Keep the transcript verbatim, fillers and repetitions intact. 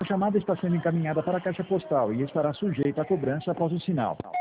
chamada está sendo encaminhada para a caixa postal e estará sujeita a cobrança após o sinal.